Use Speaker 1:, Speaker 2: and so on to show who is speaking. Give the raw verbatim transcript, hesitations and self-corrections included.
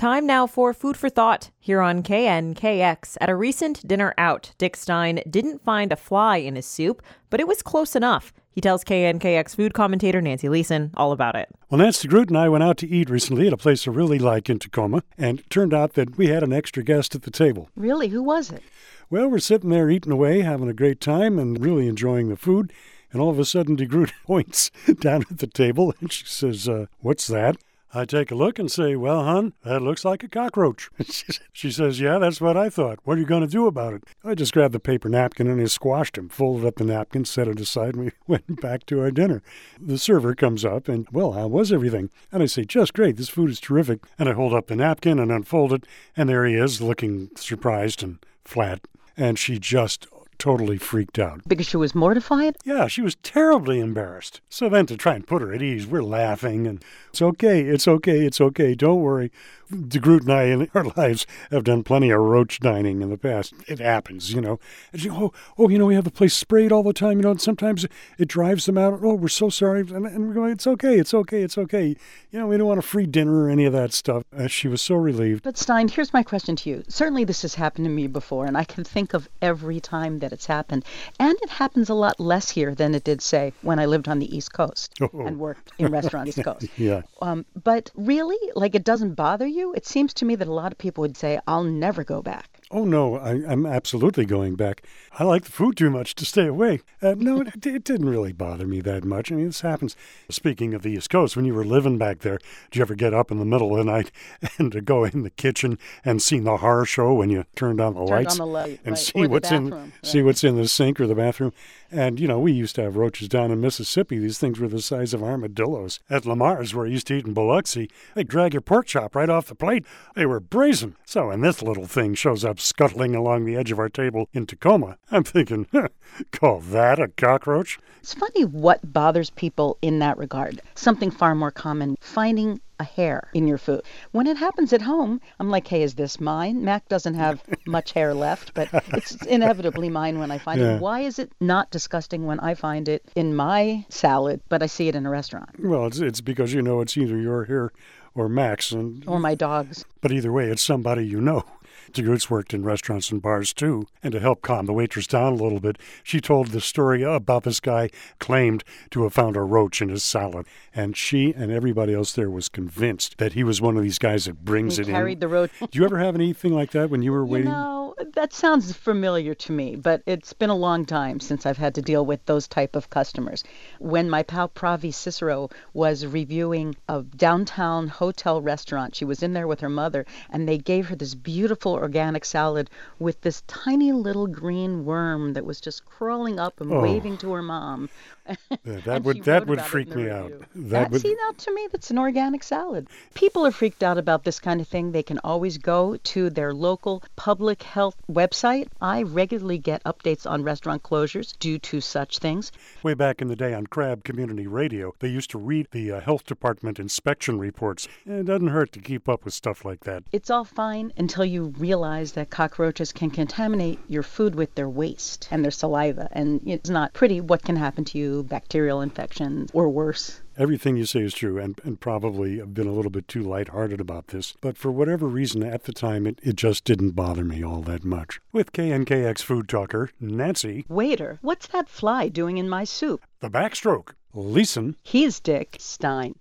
Speaker 1: Time now for Food for Thought here on K N K X. At a recent dinner out, Dick Stein didn't find a fly in his soup, but it was close enough. He tells K N K X food commentator Nancy Leeson all about it.
Speaker 2: Well, Nancy DeGroot and I went out to eat recently at a place I really like in Tacoma, and it turned out that we had an extra guest at the table.
Speaker 3: Really? Who was it?
Speaker 2: Well, we're sitting there eating away, having a great time, and really enjoying the food, and all of a sudden DeGroot points down at the table, and she says, uh, what's that? I take a look and say, well, hon, that looks like a cockroach. She says, yeah, that's what I thought. What are you going to do about it? I just grabbed the paper napkin and I squashed him, folded up the napkin, set it aside, and we went back to our dinner. The server comes up and, well, how was everything? And I say, just great. This food is terrific. And I hold up the napkin and unfold it, and there he is, looking surprised and flat. And she just totally freaked out.
Speaker 3: Because she was mortified?
Speaker 2: Yeah, she was terribly embarrassed. So then to try and put her at ease, we're laughing, and it's okay, it's okay, it's okay, don't worry. DeGroot and I in our lives have done plenty of roach dining in the past. It happens, you know. And she, oh, oh, you know, we have the place sprayed all the time, you know, and sometimes it drives them out. Oh, we're so sorry. And, and we're going, it's okay, it's okay, it's okay. You know, we don't want a free dinner or any of that stuff. Uh, she was so relieved.
Speaker 3: But Stein, here's my question to you. Certainly this has happened to me before, and I can think of every time that it's happened. And it happens a lot less here than it did, say, when I lived on the East Coast oh. and worked in restaurants East Coast.
Speaker 2: Yeah.
Speaker 3: Um, but really, like, it doesn't bother you? It seems to me that a lot of people would say, I'll never go back.
Speaker 2: Oh, no, I, I'm absolutely going back. I like the food too much to stay away. Uh, no, it, it didn't really bother me that much. I mean, this happens. Speaking of the East Coast, when you were living back there, did you ever get up in the middle of the night and to go in the kitchen and see the horror show when you turned on the
Speaker 3: turned
Speaker 2: lights
Speaker 3: on the light,
Speaker 2: and
Speaker 3: right.
Speaker 2: see what's in
Speaker 3: right.
Speaker 2: see what's in the sink or the bathroom? And, you know, we used to have roaches down in Mississippi. These things were the size of armadillos. At Lamar's, where I used to eat in Biloxi, they'd drag your pork chop right off the plate. They were brazen. So when this little thing shows up scuttling along the edge of our table in Tacoma, I'm thinking, huh, call that a cockroach?
Speaker 3: It's funny what bothers people in that regard. Something far more common, finding a hair in your food. When it happens at home, I'm like, hey, is this mine? Mac doesn't have much hair left, but it's inevitably mine when I find yeah. it. Why is it not disgusting when I find it in my salad, but I see it in a restaurant?
Speaker 2: Well, it's, it's because you know it's either your hair or Mac's. And,
Speaker 3: or my dog's.
Speaker 2: But either way, it's somebody you know. DeGroot's worked in restaurants and bars, too. And to help calm the waitress down a little bit, she told the story about this guy claimed to have found a roach in his salad. And she and everybody else there was convinced that he was one of these guys that brings
Speaker 3: he
Speaker 2: it in.
Speaker 3: carried the roach.
Speaker 2: Do you ever have anything like that when you were waiting?
Speaker 3: You know, that sounds familiar to me, but it's been a long time since I've had to deal with those type of customers. When my pal Pravi Cicero was reviewing a downtown hotel restaurant, she was in there with her mother, and they gave her this beautiful organic salad with this tiny little green worm that was just crawling up and
Speaker 2: oh.
Speaker 3: waving to her mom.
Speaker 2: Yeah, that would that would freak me out.
Speaker 3: That,
Speaker 2: That would...
Speaker 3: See, now to me, that's an organic salad. People are freaked out about this kind of thing. They can always go to their local public health website. I regularly get updates on restaurant closures due to such things.
Speaker 2: Way back in the day on Crab Community Radio, they used to read the uh, health department inspection reports. It doesn't hurt to keep up with stuff like that.
Speaker 3: It's all fine until you realize that cockroaches can contaminate your food with their waste and their saliva. And it's not pretty what can happen to you. Bacterial infections, or worse.
Speaker 2: Everything you say is true, and, and probably I've been a little bit too lighthearted about this. But for whatever reason, at the time, it, it just didn't bother me all that much. With K N K X food talker, Nancy.
Speaker 3: Waiter, what's that fly doing in my soup?
Speaker 2: The backstroke. Leeson.
Speaker 3: He's Dick Stein.